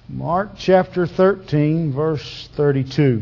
Mark chapter 13, verse 32.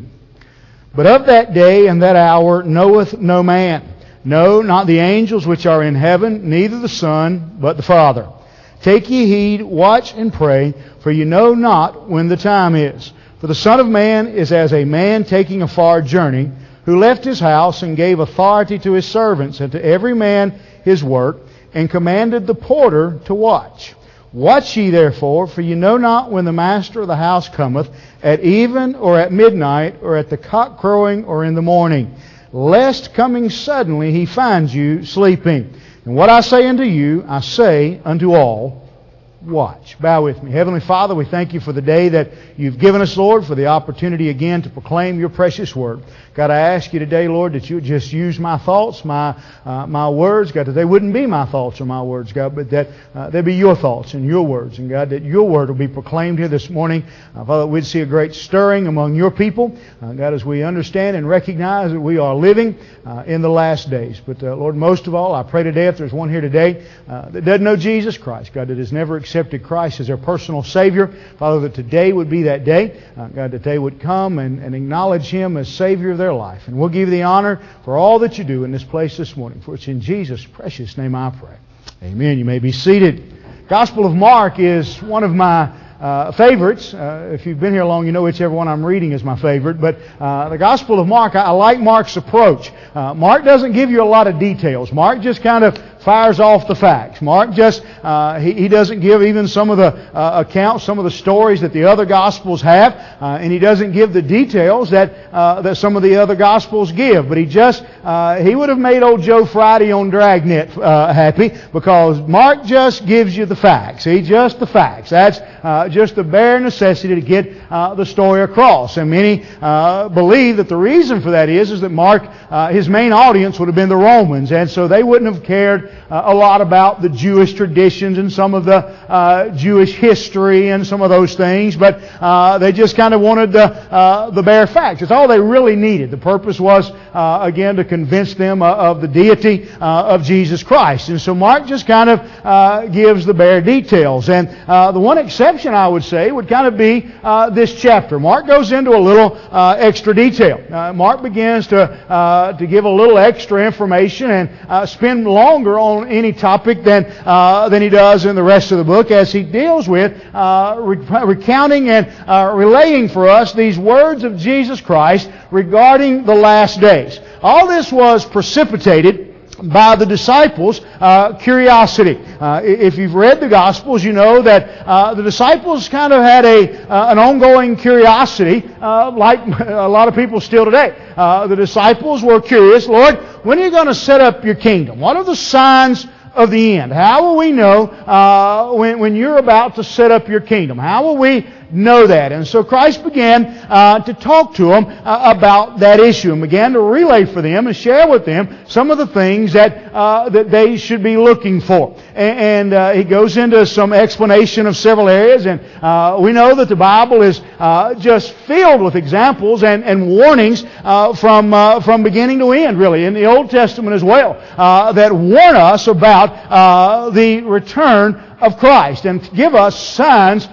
But of that day and that hour knoweth no man, no, not the angels which are in heaven, neither the Son, but the Father. Take ye heed, watch and pray, for you know not when the time is. For the Son of Man is as a man taking a far journey, who left his house and gave authority to his servants and to every man his work, and commanded the porter to watch. Watch ye therefore, for you know not when the master of the house cometh, at even or at midnight, or at the cock crowing, or in the morning, lest coming suddenly he find you sleeping. And what I say unto you, I say unto all, watch. Bow with me. Heavenly Father, we thank you for the day that you've given us, Lord, for the opportunity again to proclaim your precious word. God, I ask you today, Lord, that you would just use my thoughts, my words, God, that they wouldn't be my thoughts or my words, God, but that they be your thoughts and your words. And God, that your word will be proclaimed here this morning. Father, we'd see a great stirring among your people. God, as we understand and recognize that we are living in the last days. But Lord, most of all, I pray today, if there's one here today that doesn't know Jesus Christ, God, that has never accepted Christ as their personal Savior, Father, that today would be that day. God, that they would come and acknowledge Him as Savior of their life. And we'll give you the honor for all that you do in this place this morning. For it's in Jesus' precious name I pray. Amen. You may be seated. Gospel of Mark is one of my favorites. If you've been here long, you know whichever one I'm reading is my favorite. But the Gospel of Mark, I like Mark's approach. Mark doesn't give you a lot of details. Mark just kind of fires off the facts. Mark just, he doesn't give even some of the accounts, some of the stories that the other Gospels have, and he doesn't give the details that some of the other Gospels give. But he would have made old Joe Friday on Dragnet happy, because Mark just gives you the facts. The facts. That's just the bare necessity to get the story across. And many believe that the reason for that is that Mark, his main audience would have been the Romans, and so they wouldn't have cared a lot about the Jewish traditions and some of the Jewish history and some of those things, but they just kind of wanted the bare facts. It's all they really needed. The purpose was, again, to convince them of the deity of Jesus Christ. And so Mark just kind of gives the bare details. And the one exception, I would say, would kind of be this chapter. Mark goes into a little extra detail. Mark begins to give a little extra information and spend longer on any topic than he does in the rest of the book, as he deals with recounting and relaying for us these words of Jesus Christ regarding the last days. All this was precipitated by the disciples' curiosity. If you've read the Gospels, you know that the disciples kind of had an ongoing curiosity, like a lot of people still today. The disciples were curious, Lord, when are you going to set up your kingdom? What are the signs of the end? How will we know when you're about to set up your kingdom? How will we know that? And so Christ began to talk to them about that issue, and began to relay for them and share with them some of the things that they should be looking for. And he goes into some explanation of several areas, and we know that the Bible is just filled with examples and warnings from beginning to end, really, in the Old Testament as well, that warn us about the return of Christ and give us signs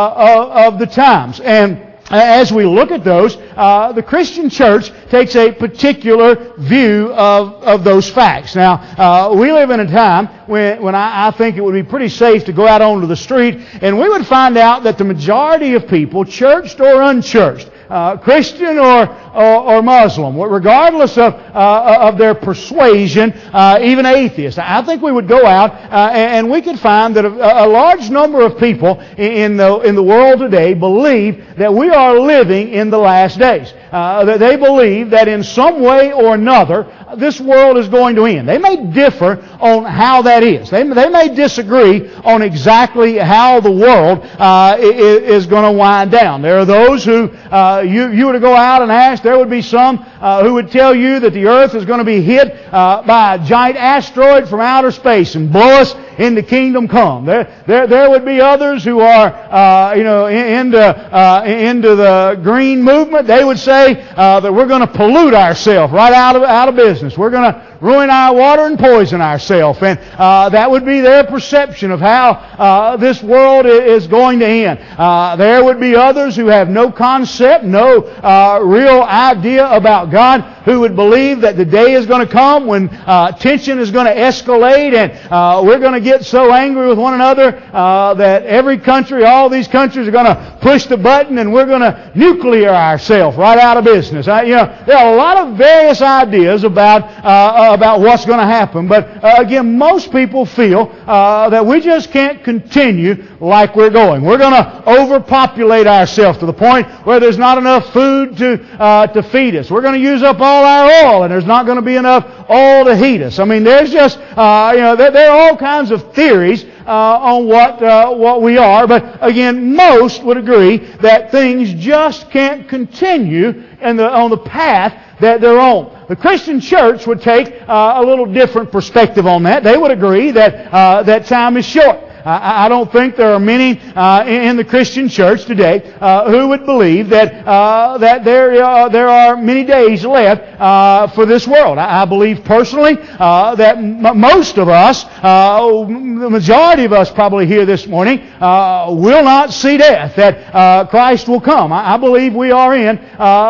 of the times. And as we look at those, the Christian church takes a particular view of those facts. Now, we live in a time when I think it would be pretty safe to go out onto the street and we would find out that the majority of people, churched or unchurched, Christian or Muslim, regardless of their persuasion, even atheists. I think we would go out and we could find that a large number of people in the world today believe that we are living in the last days. That they believe that in some way or another this world is going to end. They may differ on how that is. They may disagree on exactly how the world is going to wind down. There are those who you were to go out and ask, there would be some who would tell you that the earth is going to be hit by a giant asteroid from outer space and blow us into kingdom come. There would be others who are into the green movement. They would say that we're going to pollute ourselves right out of business. We're going to ruin our water and poison ourselves. And that would be their perception of how this world is going to end. There would be others who have no concept, no real idea about God, who would believe that the day is going to come when tension is going to escalate and we're going to get so angry with one another that every country, all these countries are going to push the button and we're going to nuclear ourselves right out of business. There are a lot of various ideas about what's going to happen, but again, most people feel that we just can't continue like we're going. We're going to overpopulate ourselves to the point where there's not enough food to feed us. We're going to use up all our oil, and there's not going to be enough oil to heat us. I mean, there's just there are all kinds of theories on what we are, but again, most would agree that things just can't continue on the path that they're on. The Christian church would take a little different perspective on that. They would agree that time is short. I don't think there are many in the Christian church today who would believe that there are many days left for this world. I believe personally that most of us, the majority of us probably here this morning, will not see death, that Christ will come. I believe we are in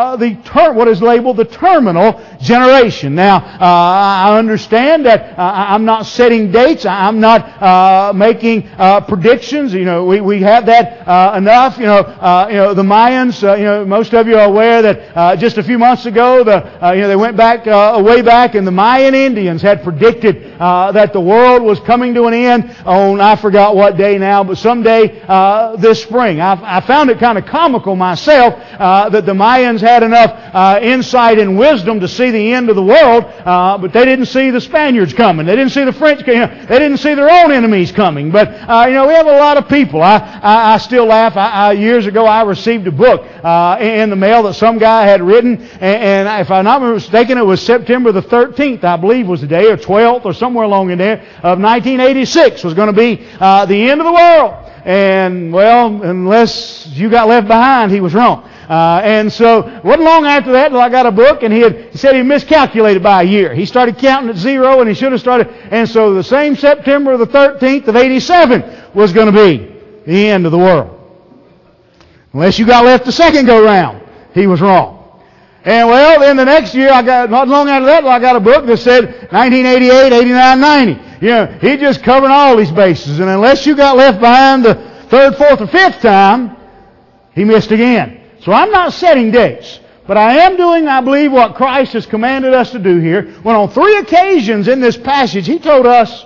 what is labeled the terminal generation. Now, I understand that I'm not setting dates. I'm not making predictions. We have that enough. The Mayans. Most of you are aware that just a few months ago, they went back way back, and the Mayan Indians had predicted that the world was coming to an end on I forgot what day now, but someday this spring. I found it kind of comical myself that the Mayans had enough insight and wisdom to see the end of the world, but they didn't see the Spaniards coming. They didn't see the French coming. They didn't see their own enemies coming. But we have a lot of people. I still laugh. Years ago, I received a book in the mail that some guy had written, and if I'm not mistaken, it was September the 13th, I believe was the day, or 12th, or somewhere along in there, of 1986 was going to be the end of the world. And, well, unless you got left behind, he was wrong. And so, wasn't long after that till I got a book, and he said he miscalculated by a year. He started counting at 0, and he should have started. And so the same September the 13th of 87 was going to be the end of the world. Unless you got left the second go round, he was wrong. And well, then the next year, not long after that, I got a book that said 1988, 89, 90. He just covered all these bases. And unless you got left behind the third, fourth, or fifth time, he missed again. So I'm not setting dates. But I am doing, I believe, what Christ has commanded us to do here, when on 3 occasions in this passage, He told us,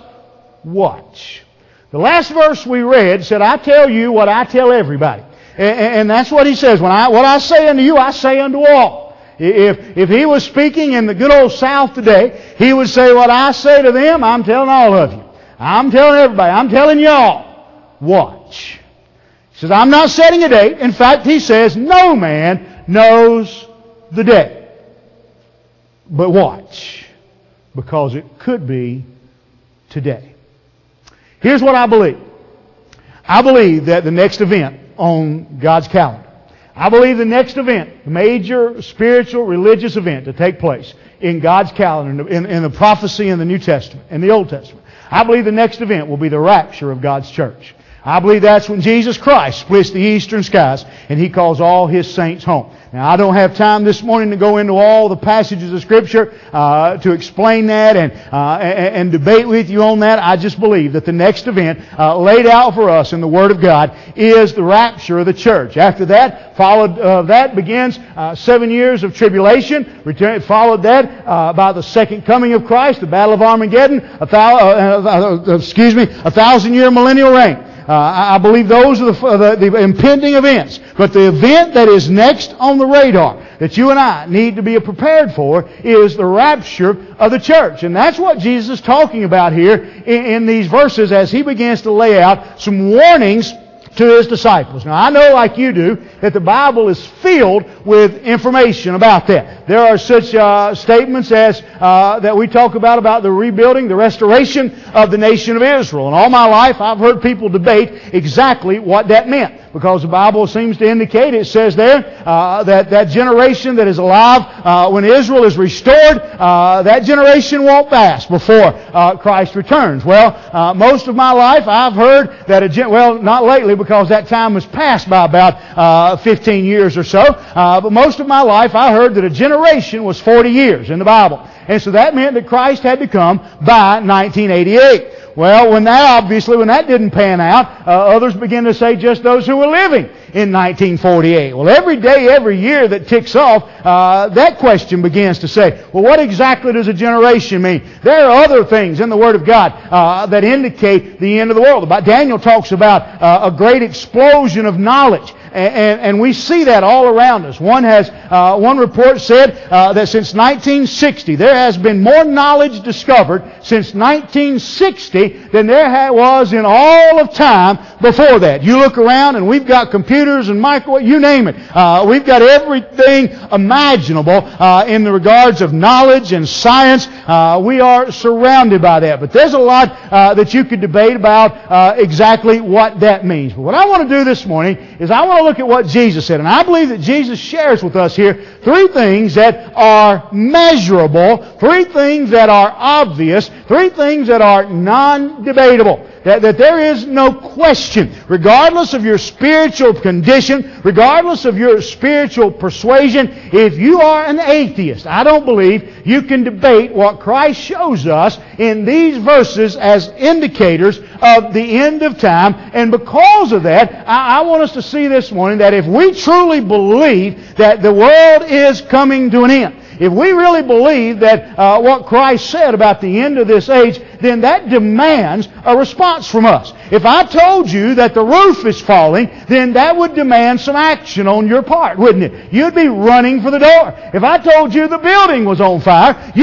watch. The last verse we read said, I tell you what I tell everybody. And that's what He says. What I say unto you, I say unto all. If He was speaking in the good old South today, He would say, what I say to them, I'm telling all of you. I'm telling everybody. I'm telling y'all. Watch. He says, I'm not setting a date. In fact, He says, no man knows the day. But watch. Because it could be today. Here's what I believe. I believe that the next event on God's calendar, I believe the next event, major spiritual, religious event to take place in God's calendar, in the prophecy in the New Testament, in the Old Testament, I believe the next event will be the rapture of God's church. I believe that's when Jesus Christ splits the eastern skies and He calls all His saints home. Now, I don't have time this morning to go into all the passages of Scripture to explain that and debate with you on that. I just believe that the next event laid out for us in the Word of God is the rapture of the church. After that, that begins 7 years of tribulation. Followed that by the second coming of Christ, the Battle of Armageddon, a 1,000-year millennial reign. I believe those are the impending events. But the event that is next on the radar that you and I need to be prepared for is the rapture of the church. And that's what Jesus is talking about here in these verses as He begins to lay out some warnings to His disciples. Now, I know, like you do, that the Bible is filled with information about that. There are such statements as that we talk about the rebuilding, the restoration of the nation of Israel. And all my life, I've heard people debate exactly what that meant. because the Bible seems to indicate, it says there, that generation that is alive when Israel is restored, that generation won't pass before Christ returns. Well, most of my life I've heard that not lately because that time was passed by about 15 years or so, but most of my life I heard that a generation was 40 years in the Bible. And so that meant that Christ had to come by 1988. Well, when that didn't pan out, others began to say just those who were living in 1948. Well, every day, every year that ticks off, that question begins to say, well, what exactly does a generation mean? There are other things in the Word of God that indicate the end of the world. Daniel talks about a great explosion of knowledge. And we see that all around us. One report said that since 1960, there has been more knowledge discovered since 1960 than there was in all of time before that. You look around and we've got computers and microwave, you name it. We've got everything imaginable in the regards of knowledge and science. We are surrounded by that. But there's a lot that you could debate about exactly what that means. But what I want to do this morning is I want to look at what Jesus said. And I believe that Jesus shares with us here three things that are measurable, three things that are obvious, three things that are non-debatable. That there is no question, regardless of your spiritual condition, regardless of your spiritual persuasion, if you are an atheist, I don't believe you can debate what Christ shows us in these verses as indicators of the end of time. And because of that, I want us to see this morning that if we truly believe that the world is coming to an end, if we really believe that what Christ said about the end of this age, then that demands a response from us. If I told you that the roof is falling, then that would demand some action on your part, wouldn't it? You'd be running for the door. If I told you the building was on fire,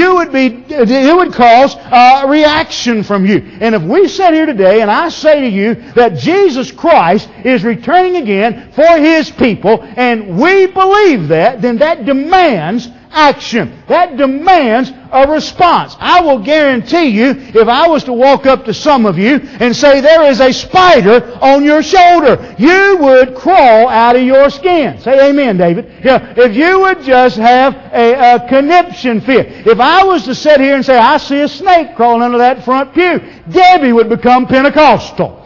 it would cause a reaction from you. And if we sit here today and I say to you that Jesus Christ is returning again for His people, and we believe that, then that demands action. That demands a response. I will guarantee you, if I was to walk up to some of you and say there is a spider on your shoulder, you would crawl out of your skin. Say amen, David. Yeah, if you would just have a conniption fit. If I was to sit here and say, I see a snake crawling under that front pew, Debbie would become Pentecostal.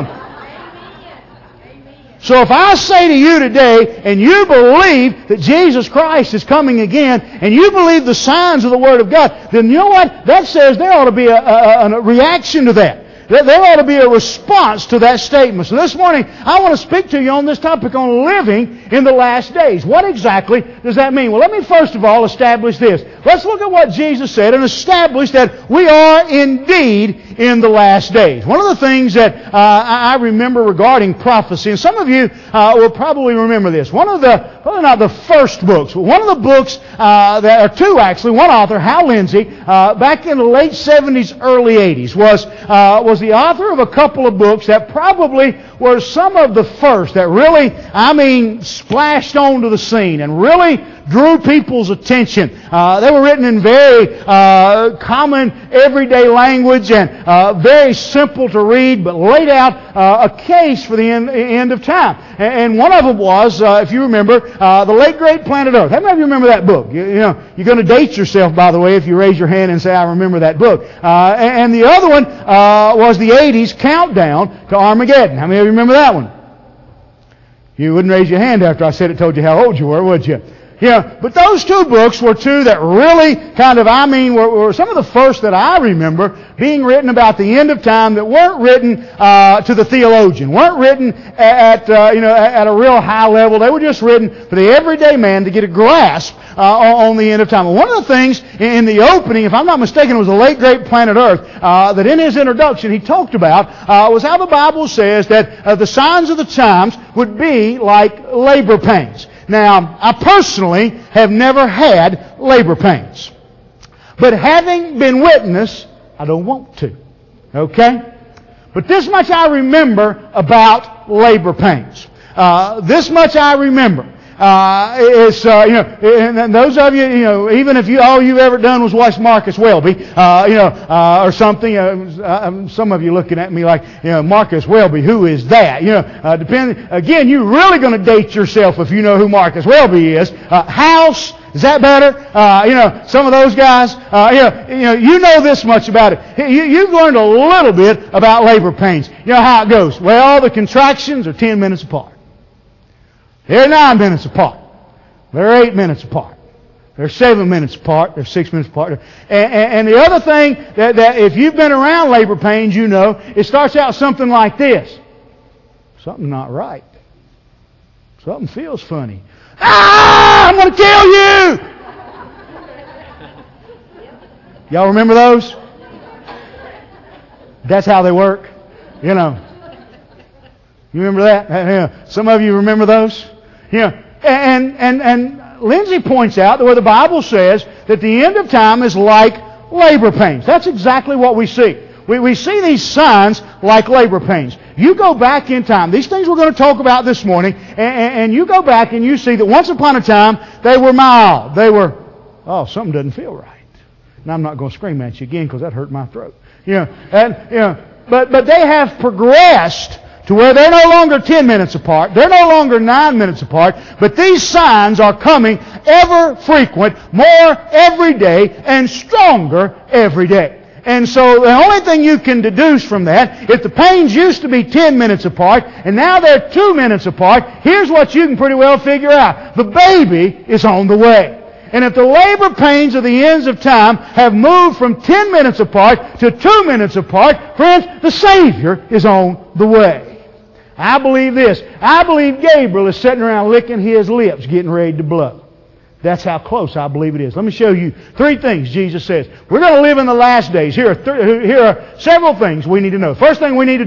So if I say to you today, and you believe that Jesus Christ is coming again, and you believe the signs of the Word of God, then you know what? That says there ought to be a reaction to that. There ought to be a response to that statement. So this morning, I want to speak to you on this topic on living in the last days. What exactly does that mean? Well, let me first of all establish this. Let's look at what Jesus said and establish that we are indeed in the last days. One of the things that I remember regarding prophecy, and some of you will probably remember this, probably not the first books, but one of the books that are two actually, one author, Hal Lindsey, back in the late 70s, early 80s, was the author of a couple of books that probably were some of the first that really, splashed onto the scene and really drew people's attention. They were written in very common, everyday language and very simple to read, but laid out a case for the end of time. And one of them was, if you remember, The Late Great Planet Earth. How many of you remember that book? You're going to date yourself, by the way, if you raise your hand and say, I remember that book. And the other one was the 80s Countdown to Armageddon. How many of you remember that one? You wouldn't raise your hand after I said it, told you how old you were, would you? Yeah, but those two books were two that really were some of the first that I remember being written about the end of time that weren't written to the theologian, weren't written at a real high level. They were just written for the everyday man to get a grasp on the end of time. And one of the things in the opening, if I'm not mistaken, it was The Late Great Planet Earth, that in his introduction he talked about was how the Bible says that the signs of the times would be like labor pains. Now, I personally have never had labor pains. But having been witness, I don't want to. Okay? But this much I remember about labor pains. This much I remember. And those of you, even if all you've ever done was watch Marcus Welby, or something, some of you looking at me like, Marcus Welby, who is that? Again, you're really going to date yourself if you know who Marcus Welby is. House, is that better? Some of those guys, you know this much about it. You've learned a little bit about labor pains. You know how it goes. Well, the contractions are 10 minutes apart. They're 9 minutes apart. They're 8 minutes apart. They're 7 minutes apart. They're 6 minutes apart. And the other thing that if you've been around labor pains, you know, it starts out something like this. Something's not right. Something feels funny. I'm going to kill you! Y'all remember those? That's how they work. You remember that? Some of you remember those? And Lindsay points out that where the Bible says that the end of time is like labor pains. That's exactly what we see. We see these signs like labor pains. You go back in time. These things we're going to talk about this morning, and you go back and you see that once upon a time they were mild. They were, something doesn't feel right. And I'm not going to scream at you again because that hurt my throat. But they have progressed to where they're no longer 10 minutes apart. They're no longer 9 minutes apart. But these signs are coming ever frequent, more every day, and stronger every day. And so the only thing you can deduce from that, if the pains used to be 10 minutes apart, and now they're 2 minutes apart, here's what you can pretty well figure out. The baby is on the way. And if the labor pains of the ends of time have moved from 10 minutes apart to 2 minutes apart, friends, the Savior is on the way. I believe this. I believe Gabriel is sitting around licking his lips, getting ready to blow. That's how close I believe it is. Let me show you 3 things Jesus says. We're going to live in the last days. Here are several things we need to know. First things we need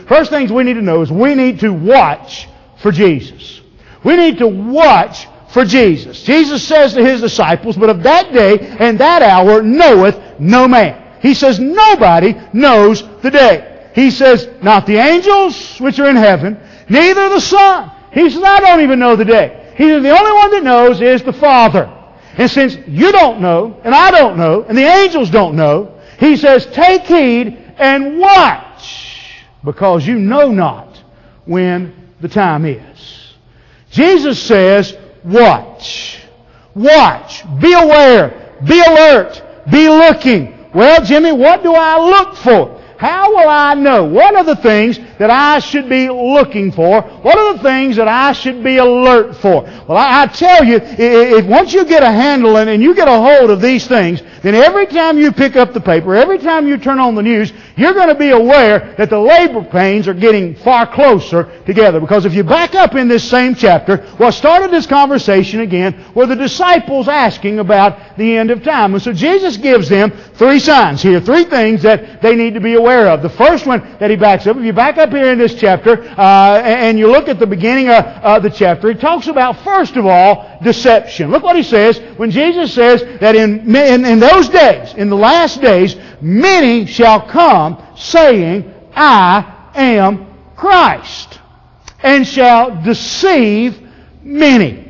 to know is we need to watch for Jesus. We need to watch for Jesus. Jesus says to His disciples, but of that day and that hour knoweth no man. He says nobody knows the day. He says, not the angels which are in heaven, neither the Son. He says, I don't even know the day. He says, the only one that knows is the Father. And since you don't know, and I don't know, and the angels don't know, He says, take heed and watch, because you know not when the time is. Jesus says, watch. Watch. Be aware. Be alert. Be looking. Well, Jimmy, what do I look for? How will I know? What are the things that I should be looking for? What are the things that I should be alert for? Well, I tell you, if once you get a handle and you get a hold of these things, then every time you pick up the paper, every time you turn on the news, you're going to be aware that the labor pains are getting far closer together. Because if you back up in this same chapter, what started this conversation again were the disciples asking about the end of time. And so Jesus gives them 3 signs here, 3 things that they need to be aware of. The first one that He backs up, if you back up here in this chapter and you look at the beginning of the chapter, He talks about, first of all, deception. Look what He says when Jesus says that in those days, in the last days, many shall come saying, I am Christ, and shall deceive many.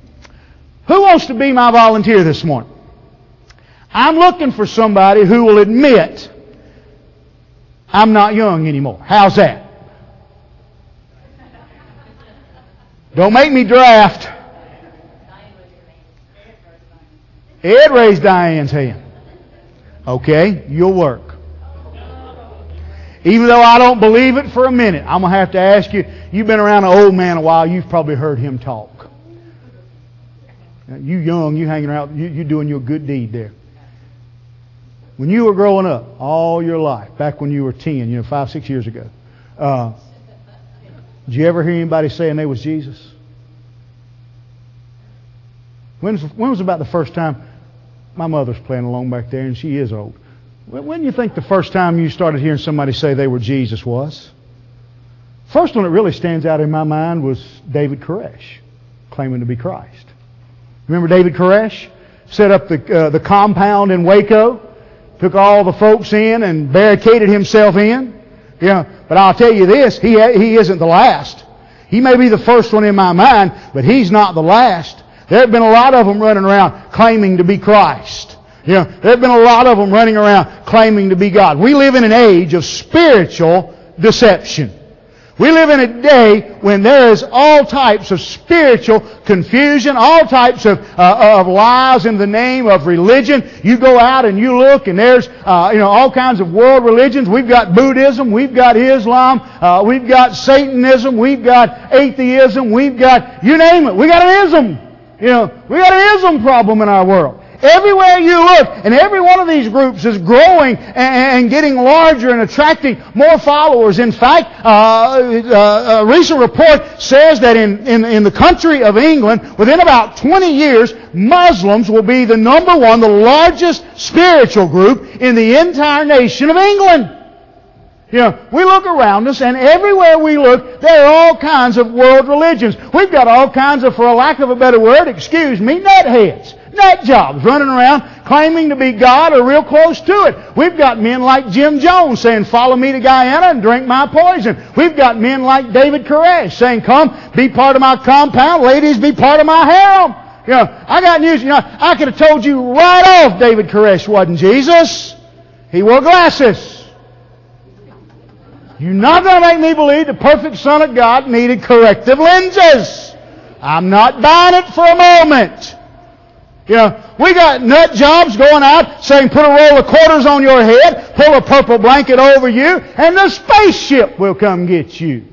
Who wants to be my volunteer this morning? I'm looking for somebody who will admit I'm not young anymore. How's that? Don't make me draft. Ed raised Diane's hand. Okay, you'll work. Even though I don't believe it for a minute, I'm going to have to ask you, you've been around an old man a while, you've probably heard him talk. You young, you hanging around, you doing your good deed there. When you were growing up, all your life, back when you were 10, 5, 6 years ago, did you ever hear anybody saying they was Jesus? When was about the first time? My mother's playing along back there, and she is old. When do you think the first time you started hearing somebody say they were Jesus was? First one that really stands out in my mind was David Koresh, claiming to be Christ. Remember David Koresh? Set up the compound in Waco, took all the folks in and barricaded himself in. But I'll tell you this, he isn't the last. He may be the first one in my mind, but he's not the last. There have been a lot of them running around claiming to be Christ. There have been a lot of them running around claiming to be God. We live in an age of spiritual deception. We live in a day when there is all types of spiritual confusion, all types of lies in the name of religion. You go out and you look, and there's all kinds of world religions. We've got Buddhism, we've got Islam, we've got Satanism, we've got atheism, we've got, you name it, we got an ism. We got an ism problem in our world. Everywhere you look, and every one of these groups is growing and getting larger and attracting more followers. In fact, a recent report says that in the country of England, within about 20 years, Muslims will be the number one, the largest spiritual group in the entire nation of England. We look around us, and everywhere we look, there are all kinds of world religions. We've got all kinds of, for a lack of a better word, nutheads. Nut jobs running around claiming to be God or real close to it. We've got men like Jim Jones saying, follow me to Guyana and drink my poison. We've got men like David Koresh saying, come, be part of my compound. Ladies, be part of my harem. I got news. I could have told you right off David Koresh wasn't Jesus. He wore glasses. You're not going to make me believe the perfect Son of God needed corrective lenses. I'm not buying it for a moment. We got nut jobs going out saying put a roll of quarters on your head, pull a purple blanket over you, and the spaceship will come get you.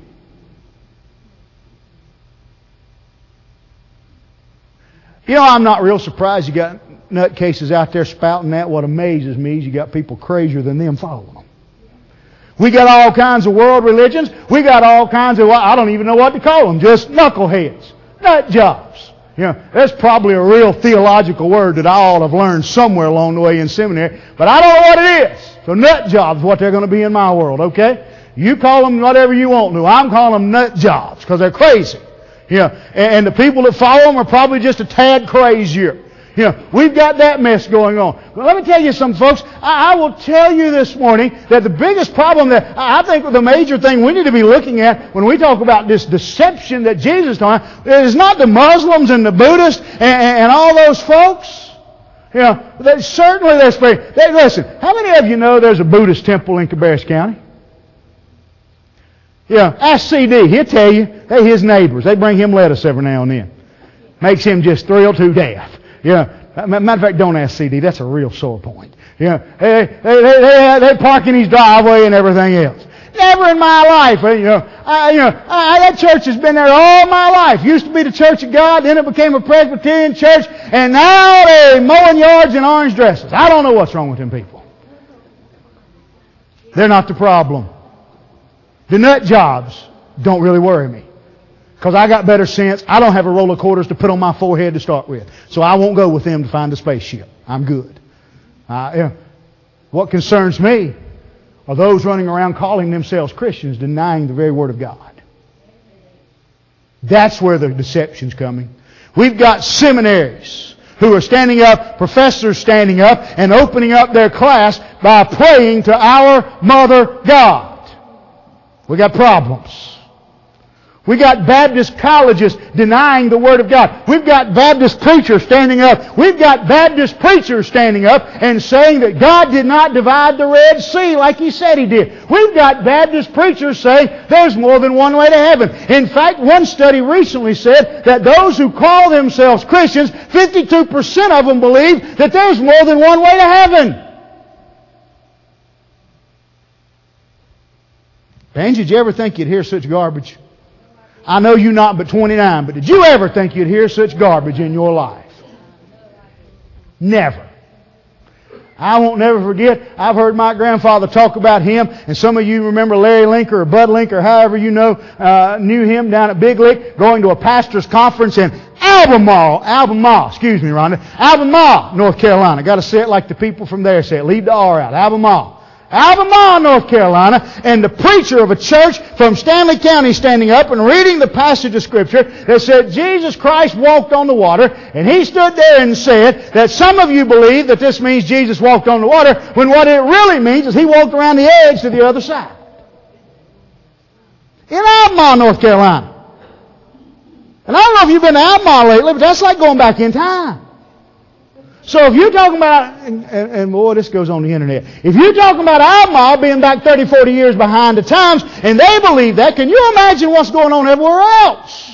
I'm not real surprised you got nutcases out there spouting that. What amazes me is you got people crazier than them following them. We got all kinds of world religions. We got all kinds of, I don't even know what to call them, just knuckleheads, nut jobs. That's probably a real theological word that I ought to have learned somewhere along the way in seminary, but I don't know what it is. So nut jobs is what they're going to be in my world, okay? You call them whatever you want to. I'm calling them nut jobs because they're crazy. And the people that follow them are probably just a tad crazier. We've got that mess going on. But let me tell you something, folks. I will tell you this morning that the biggest problem that I think the major thing we need to be looking at when we talk about this deception that Jesus taught is not the Muslims and the Buddhists and all those folks. Certainly they're spiritual. Listen, how many of you know there's a Buddhist temple in Cabarrus County? Ask CD. He'll tell you. They're his neighbors. They bring him lettuce every now and then. Makes him just thrilled to death. Matter of fact, don't ask CD. That's a real sore point. They park in his driveway and everything else. Never in my life. That church has been there all my life. Used to be the Church of God, then it became a Presbyterian church, and now they're mowing yards in orange dresses. I don't know what's wrong with them people. They're not the problem. The nut jobs don't really worry me. Because I got better sense. I don't have a roll of quarters to put on my forehead to start with. So I won't go with them to find a spaceship. I'm good. What concerns me are those running around calling themselves Christians, denying the very Word of God. That's where the deception's coming. We've got seminaries who are standing up, professors standing up, and opening up their class by praying to our Mother God. We got problems. We got Baptist colleges denying the Word of God. We've got Baptist preachers standing up. We've got Baptist preachers standing up and saying that God did not divide the Red Sea like He said He did. We've got Baptist preachers saying there's more than one way to heaven. In fact, one study recently said that those who call themselves Christians, 52% of them believe that there's more than one way to heaven. Angie, did you ever think you'd hear such garbage? I know you not but 29, but did you ever think you'd hear such garbage in your life? Never. I won't never forget, I've heard my grandfather talk about him, and some of you remember Larry Linker or Bud Linker, however you know, knew him down at Big Lick, going to a pastor's conference in Albemarle, North Carolina. Got to say it like the people from there say it. Leave the R out. Albemarle, North Carolina, and the preacher of a church from Stanley County standing up and reading the passage of Scripture that said Jesus Christ walked on the water, and he stood there and said that some of you believe that this means Jesus walked on the water, when what it really means is he walked around the edge to the other side. In Albemarle, North Carolina. know if you've been to Albemarle lately, but that's like going back in time. So if you're talking about, and boy, this goes on the internet. If you're talking about Albemarle being back 30, 40 years behind the times, and they believe that, can you imagine what's going on everywhere else?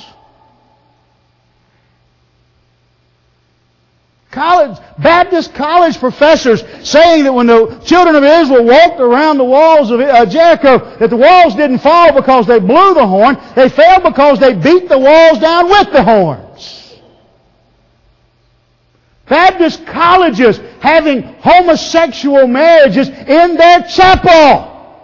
Baptist college professors saying that when the children of Israel walked around the walls of Jericho, that the walls didn't fall because they blew the horn. They fell because they beat the walls down with the horns. Baptist colleges having homosexual marriages in their chapel.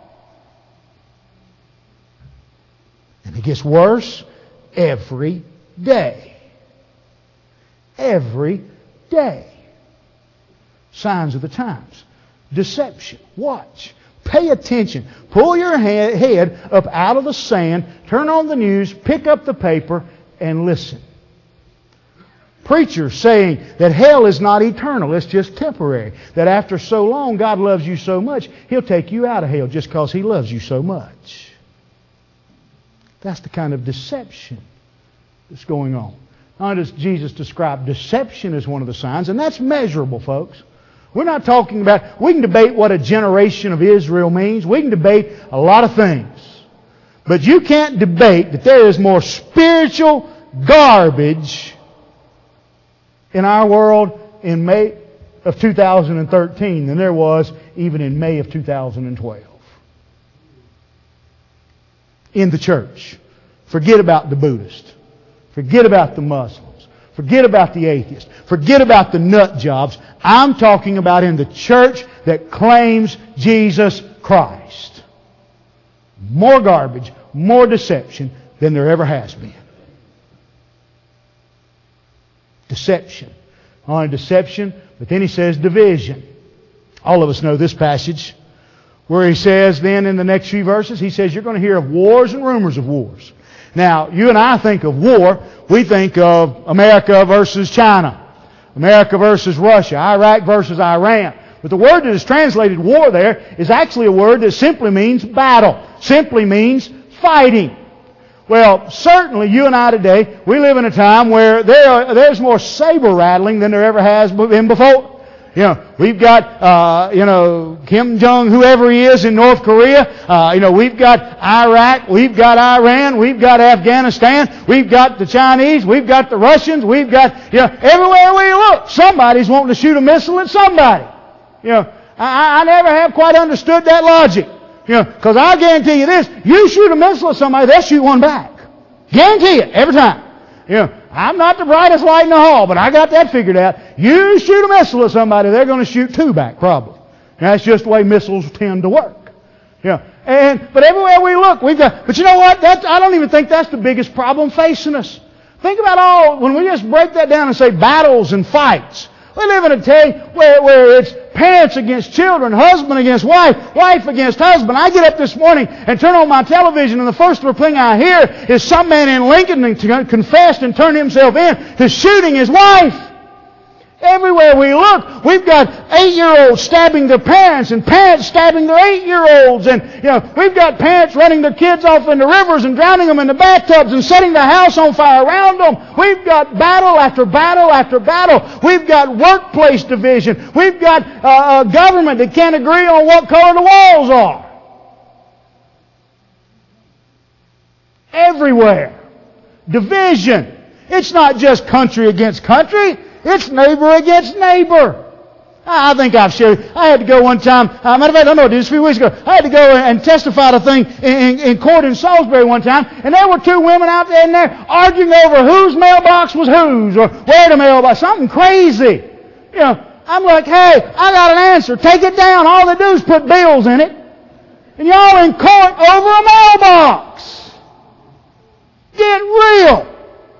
And it gets worse every day. Every day. Signs of the times. Deception. Watch. Pay attention. Pull your head up out of the sand, turn on the news, pick up the paper, and listen. Preachers saying that hell is not eternal, it's just temporary. That after so long, God loves you so much, He'll take you out of hell just because He loves you so much. That's the kind of deception that's going on. How does Jesus describe deception as one of the signs? And that's measurable, folks. We're not talking about, we can debate what a generation of Israel means. We can debate a lot of things. But you can't debate that there is more spiritual garbage in our world in May of 2013 than there was even in May of 2012. In the church. Forget about the Buddhist. Forget about the Muslims. Forget about the atheists. Forget about the nut jobs. I'm talking about in the church that claims Jesus Christ. More garbage, more deception than there ever has been. Deception. Not only deception, but then he says division. All of us know this passage where he says then in the next few verses, he says you're going to hear of wars and rumors of wars. Now, you and I think of war, we think of America versus China, America versus Russia, Iraq versus Iran. But the word that is translated war there is actually a word that simply means battle, simply means fighting. Well, certainly you and I today, we live in a time where there's more saber rattling than there ever has been before. You know, we've got, Kim Jong, whoever he is in North Korea. We've got Iraq, we've got Iran, we've got Afghanistan, we've got the Chinese, we've got the Russians, we've got, everywhere we look, somebody's wanting to shoot a missile at somebody. I never have quite understood that logic. Because I guarantee you this, you shoot a missile at somebody, they'll shoot one back. Guarantee it, every time. I'm not the brightest light in the hall, but I got that figured out. You shoot a missile at somebody, they're going to shoot two back, probably. And that's just the way missiles tend to work. But everywhere we look, but you know what? I don't even think that's the biggest problem facing us. Think about when we just break that down and say battles and fights. We live in a day where it's parents against children, husband against wife, wife against husband. I get up this morning and turn on my television, and the first thing I hear is some man in Lincoln confessed and turned himself in to shooting his wife. Everywhere we look, we've got 8-year-olds stabbing their parents and parents stabbing their 8-year-olds. And, we've got parents running their kids off into rivers and drowning them in the bathtubs and setting the house on fire around them. We've got battle after battle after battle. We've got workplace division. We've got a government that can't agree on what color the walls are. Everywhere. Division. It's not just country against country. It's neighbor against neighbor. I think I've shared. I had to go one time. Matter of fact, I don't know, this a few weeks ago. I had to go and testify to a thing in court in Salisbury one time, and there were two women out there in there arguing over whose mailbox was whose, or where the mailbox. Something crazy. I'm like, hey, I got an answer. Take it down. All they do is put bills in it, and y'all in court over a mailbox. Get real.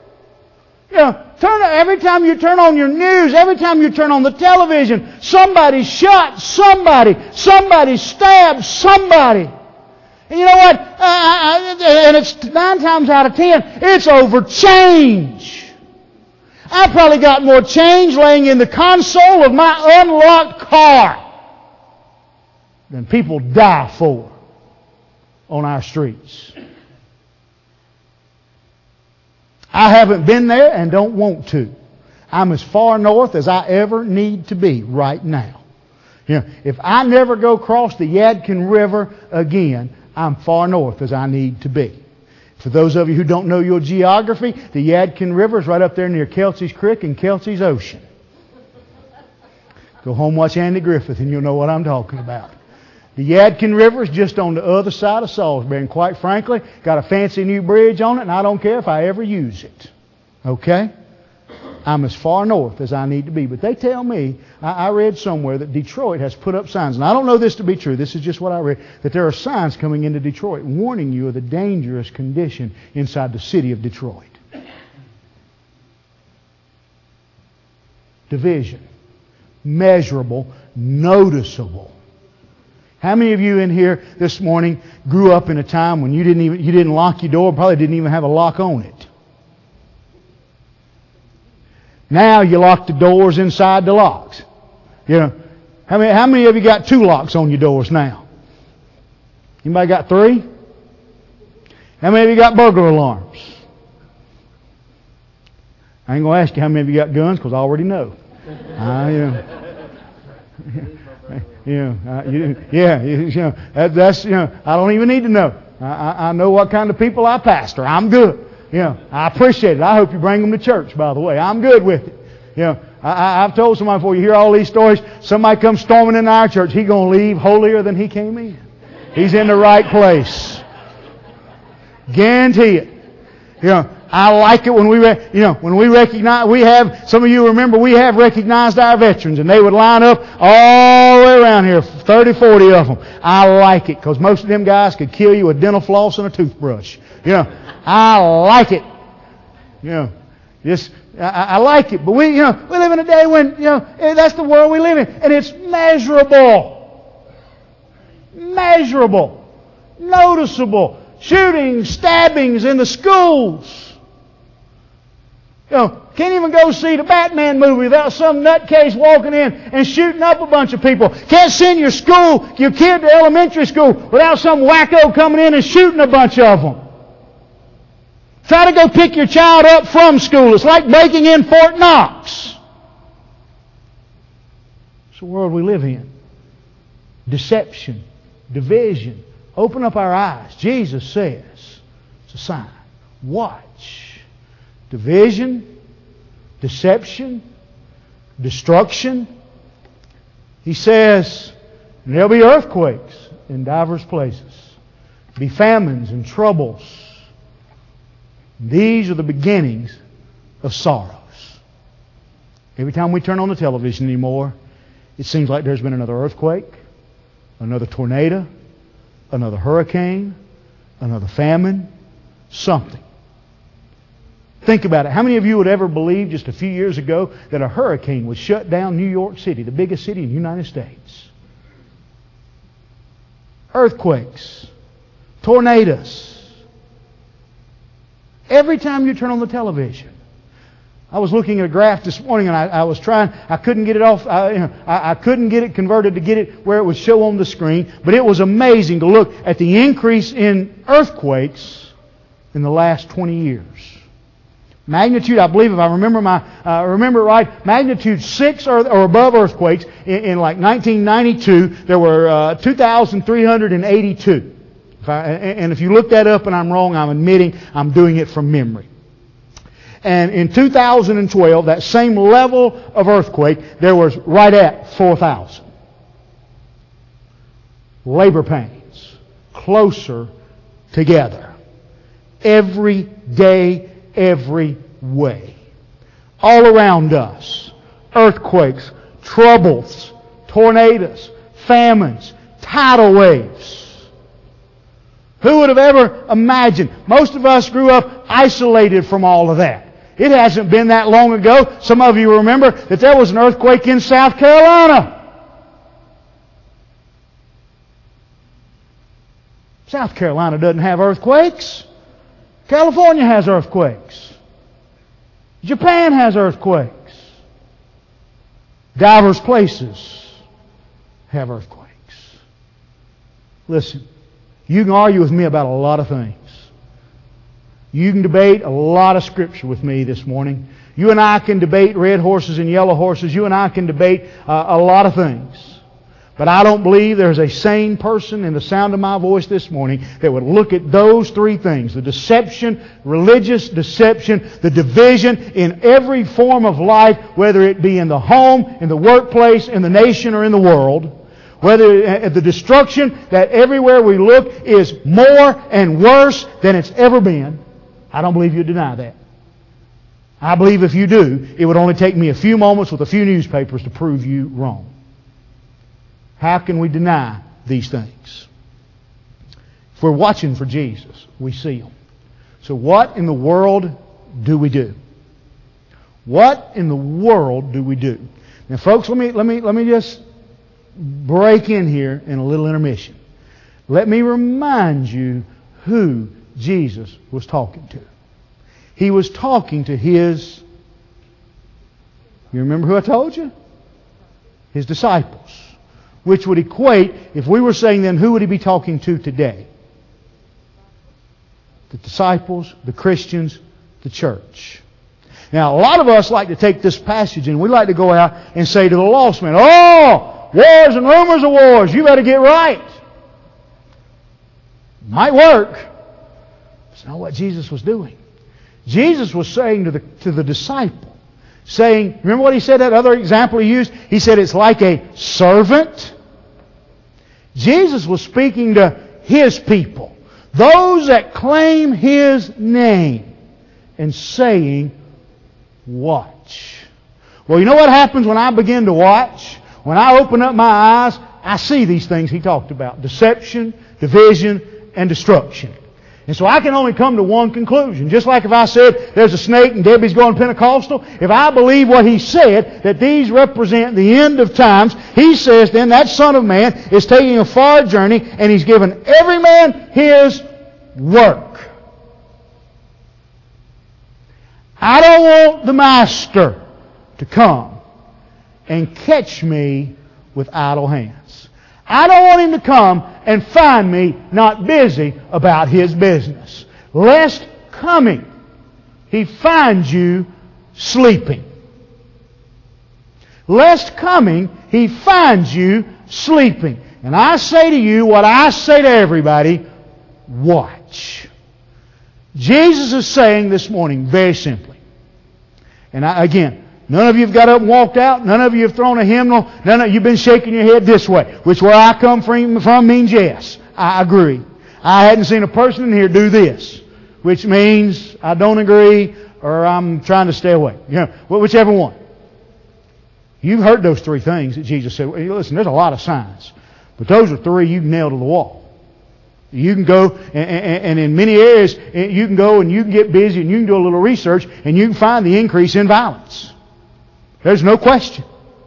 Every time you turn on your news, every time you turn on the television, somebody shot somebody, somebody stabbed somebody. And you know what? And it's 9 times out of 10, it's over change. I probably got more change laying in the console of my unlocked car than people die for on our streets. I haven't been there and don't want to. I'm as far north as I ever need to be right now. You know, if I never go across the Yadkin River again, I'm far north as I need to be. For those of you who don't know your geography, the Yadkin River is right up there near Kelsey's Creek and Kelsey's Ocean. Go home, watch Andy Griffith, and you'll know what I'm talking about. The Yadkin River is just on the other side of Salisbury, and quite frankly, got a fancy new bridge on it, and I don't care if I ever use it. Okay? I'm as far north as I need to be. But they tell me, I read somewhere that Detroit has put up signs, and I don't know this to be true, this is just what I read, that there are signs coming into Detroit warning you of the dangerous condition inside the city of Detroit. Division. Measurable, noticeable. How many of you in here this morning grew up in a time when you didn't lock your door, probably didn't even have a lock on it? Now you lock the doors inside the locks. You know, how many of you got 2 locks on your doors now? Anybody got 3? How many of you got burglar alarms? I ain't going to ask you how many of you got guns because I already know. That's I don't even need to know. I know what kind of people I pastor. I'm good. I appreciate it. I hope you bring them to church, by the way. I'm good with it. I've told somebody before, you hear all these stories, somebody comes storming into our church, he's going to leave holier than he came in. He's in the right place. Guarantee it. I like it when we recognize, some of you remember, we have recognized our veterans, and they would line up all the way around here, 30, 40 of them. I like it, because most of them guys could kill you with dental floss and a toothbrush. I like it. I like it. But we live in a day when, that's the world we live in. And it's measurable. Measurable. Noticeable. Shootings, stabbings in the schools. Can't even go see the Batman movie without some nutcase walking in and shooting up a bunch of people. Can't send your kid to elementary school without some wacko coming in and shooting a bunch of them. Try to go pick your child up from school. It's like breaking in Fort Knox. It's the world we live in. Deception, division. Open up our eyes. Jesus says it's a sign. Watch. Division, deception, destruction. He says, and there'll be earthquakes in divers places. Be famines and troubles. These are the beginnings of sorrows. Every time we turn on the television anymore, it seems like there's been another earthquake, another tornado, another hurricane, another famine, something. Think about it. How many of you would ever believe just a few years ago that a hurricane would shut down New York City, the biggest city in the United States? Earthquakes, tornadoes. Every time you turn on the television. I was looking at a graph this morning and I couldn't get it off. I couldn't get it converted to get it where it would show on the screen. But it was amazing to look at the increase in earthquakes in the last 20 years. Magnitude, I believe, if I remember right, magnitude 6 or above earthquakes in like 1992, there were 2,382. And if you look that up and I'm wrong, I'm admitting I'm doing it from memory. And in 2012, that same level of earthquake, there was right at 4,000. Labor pains. Closer together. Every day, every way. All around us. Earthquakes, troubles, tornadoes, famines, tidal waves. Who would have ever imagined? Most of us grew up isolated from all of that. It hasn't been that long ago. Some of you remember that there was an earthquake in South Carolina. South Carolina doesn't have earthquakes. California has earthquakes. Japan has earthquakes. Divers places have earthquakes. Listen. You can argue with me about a lot of things. You can debate a lot of Scripture with me this morning. You and I can debate red horses and yellow horses. You and I can debate a lot of things. But I don't believe there's a sane person in the sound of my voice this morning that would look at those three things. The deception, religious deception, the division in every form of life, whether it be in the home, in the workplace, in the nation, or in the world. Whether the destruction that everywhere we look is more and worse than it's ever been. I don't believe you deny that. I believe if you do, it would only take me a few moments with a few newspapers to prove you wrong. How can we deny these things? If we're watching for Jesus, we see Him. So what in the world do we do? What in the world do we do? Now, folks, let me just break in here in a little intermission. Let me remind you who Jesus was talking to. He was talking to His... You remember who I told you? His disciples. Which would equate, if we were saying then, who would He be talking to today? The disciples, the Christians, the church. Now, a lot of us like to take this passage and we like to go out and say to the lost man, "Oh, wars and rumors of wars, you better get right." Might work. It's not what Jesus was doing. Jesus was saying to the disciple, saying, remember what He said, that other example He used? He said it's like a servant. Jesus was speaking to His people, those that claim His name, and saying, watch. Well, you know what happens when I begin to watch? When I open up my eyes, I see these things He talked about. Deception, division, and destruction. And so I can only come to one conclusion. Just like if I said there's a snake and Debbie's going Pentecostal, if I believe what He said, that these represent the end of times, He says then that Son of Man is taking a far journey and He's given every man his work. I don't want the Master to come and catch me with idle hands. I don't want Him to come and find me not busy about His business. Lest coming, He finds you sleeping. Lest coming, He finds you sleeping. And I say to you what I say to everybody, watch. Jesus is saying this morning very simply. And again, none of you have got up and walked out. None of you have thrown a hymnal. None of you have been shaking your head this way. Which where I come from means yes. I agree. I hadn't seen a person in here do this. Which means I don't agree or I'm trying to stay away. You know, whichever one. You've heard those three things that Jesus said. Well, listen, there's a lot of signs. But those are three you can nail to the wall. You can go, and in many areas, you can go and you can get busy and you can do a little research and you can find the increase in violence. There's no question.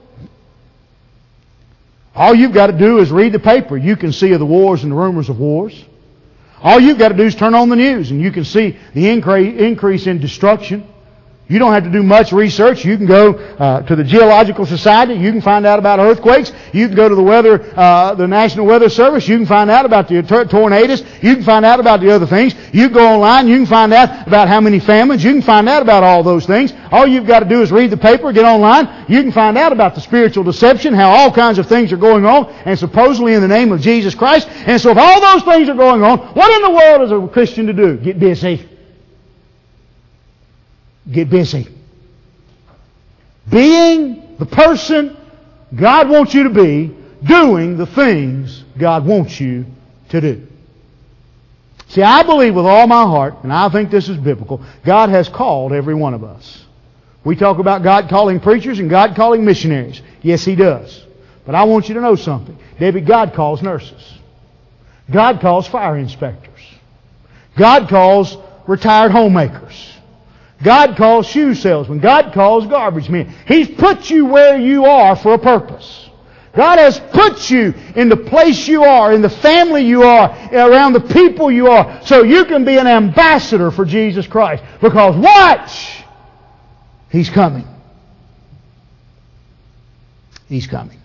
All you've got to do is read the paper. You can see of the wars and the rumors of wars. All you've got to do is turn on the news and you can see the increase in destruction. You don't have to do much research. You can go to the Geological Society. You can find out about earthquakes. You can go to the National Weather Service. You can find out about the tornadoes. You can find out about the other things. You can go online. You can find out about how many famines. You can find out about all those things. All you've got to do is read the paper, get online. You can find out about the spiritual deception, how all kinds of things are going on, and supposedly in the name of Jesus Christ. And so if all those things are going on, what in the world is a Christian to do? Get busy. Get busy. Being the person God wants you to be, doing the things God wants you to do. See, I believe with all my heart, and I think this is biblical, God has called every one of us. We talk about God calling preachers and God calling missionaries. Yes, He does. But I want you to know something. David, God calls nurses. God calls fire inspectors. God calls retired homemakers. God calls shoe salesmen. God calls garbage men. He's put you where you are for a purpose. God has put you in the place you are, in the family you are, around the people you are, so you can be an ambassador for Jesus Christ. Because watch! He's coming. He's coming.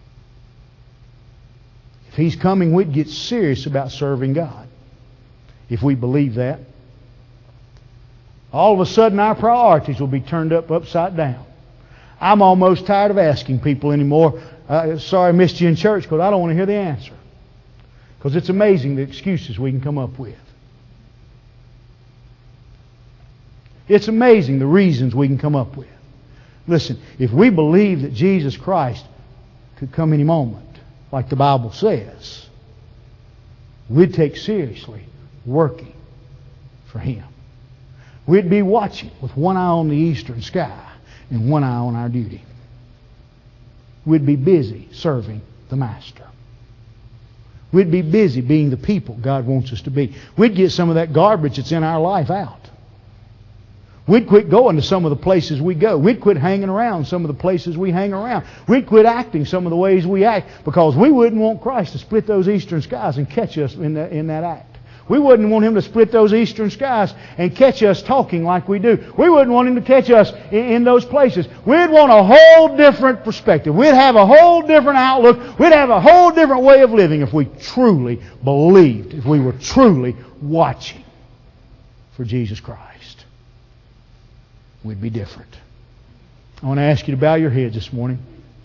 If He's coming, we'd get serious about serving God. if we believe that. All of a sudden our priorities will be turned upside down. I'm almost tired of asking people anymore, sorry I missed you in church, because I don't want to hear the answer. Because it's amazing the excuses we can come up with. It's amazing the reasons we can come up with. Listen, if we believe that Jesus Christ could come any moment, like the Bible says, we'd take seriously working for Him. We'd be watching with one eye on the eastern sky and one eye on our duty. We'd be busy serving the Master. We'd be busy being the people God wants us to be. We'd get some of that garbage that's in our life out. We'd quit going to some of the places we go. We'd quit hanging around some of the places we hang around. We'd quit acting some of the ways we act, because we wouldn't want Christ to split those eastern skies and catch us in that act. We wouldn't want Him to split those eastern skies and catch us talking like we do. We wouldn't want Him to catch us in those places. We'd want a whole different perspective. We'd have a whole different outlook. We'd have a whole different way of living if we truly believed, if we were truly watching for Jesus Christ. We'd be different. I want to ask you to bow your heads this morning.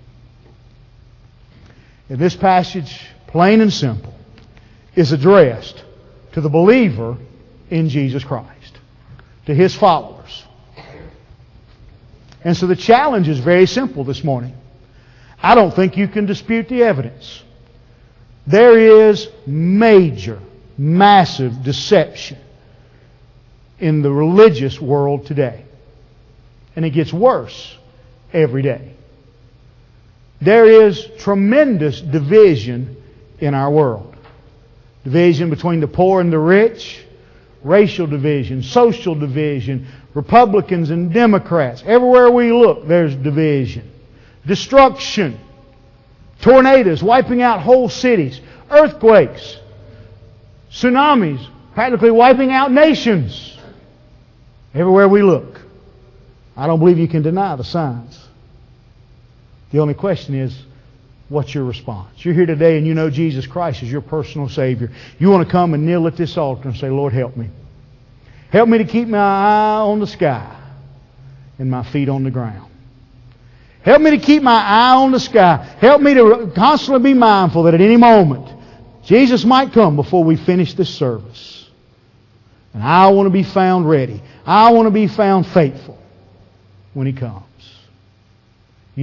In this passage, plain and simple, is addressed to the believer in Jesus Christ, to His followers. And so the challenge is very simple this morning. I don't think you can dispute the evidence. There is major, massive deception in the religious world today. And it gets worse every day. There is tremendous division in our world. Division between the poor and the rich, racial division, social division, Republicans and Democrats. Everywhere we look, there's division. Destruction. Tornadoes wiping out whole cities. Earthquakes. Tsunamis practically wiping out nations. Everywhere we look. I don't believe you can deny the signs. The only question is, what's your response? You're here today and you know Jesus Christ is your personal Savior. You want to come and kneel at this altar and say, Lord, help me. Help me to keep my eye on the sky and my feet on the ground. Help me to keep my eye on the sky. Help me to constantly be mindful that at any moment Jesus might come before we finish this service. And I want to be found ready. I want to be found faithful when He comes.